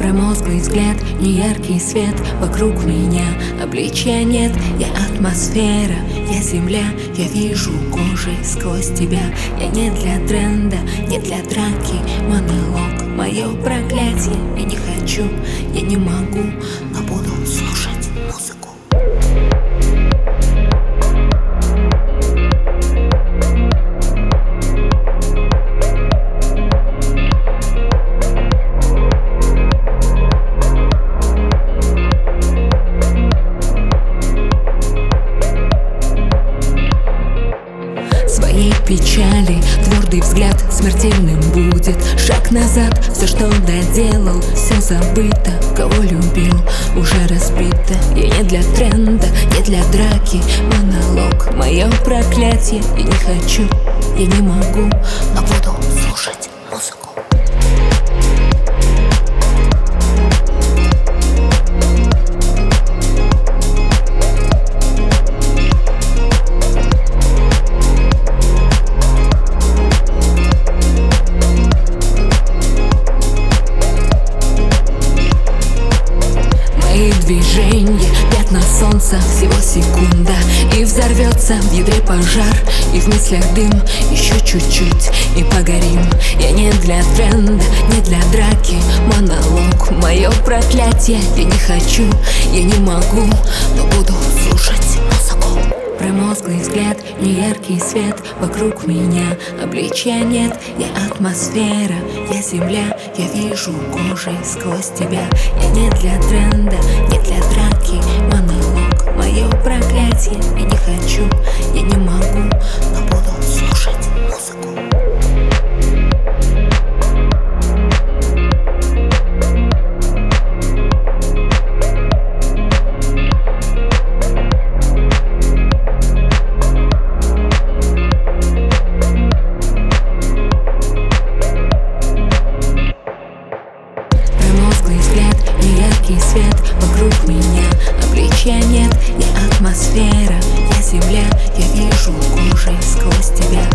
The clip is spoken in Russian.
Промозглый взгляд, неяркий свет вокруг меня, обличья нет, я атмосфера, я земля, я вижу кожей сквозь тебя. Я не для тренда, не для драки, монолог, мое проклятие. Я не хочу, я не могу, но буду слушать музыку. Своей печали твердый взгляд смертельным будет. Шаг назад, все, что доделал, все забыто. Кого любил, уже разбито. Я не для тренда, не для драки, монолог, мое проклятие. Я не хочу, я не могу, но буду слушать музыку. Движение, пятна солнца, всего секунда, и взорвется в ядре пожар, и в мыслях дым, еще чуть-чуть, и погорим. Я не для тренда, не для драки, монолог, мое проклятие. Я не хочу, я не могу, но буду слушать музыку. Промозглый взгляд, неяркий свет вокруг меня, обличья нет, я атмосфера, я земля, я вижу кожей сквозь тебя. Я не для тренда, не для драки, монолог, мое проклятие. Я не хочу, я не могу, но буду слушать музыку. Неяркий свет вокруг меня, обличья нет, я атмосфера, я земля, я вижу кожей сквозь тебя.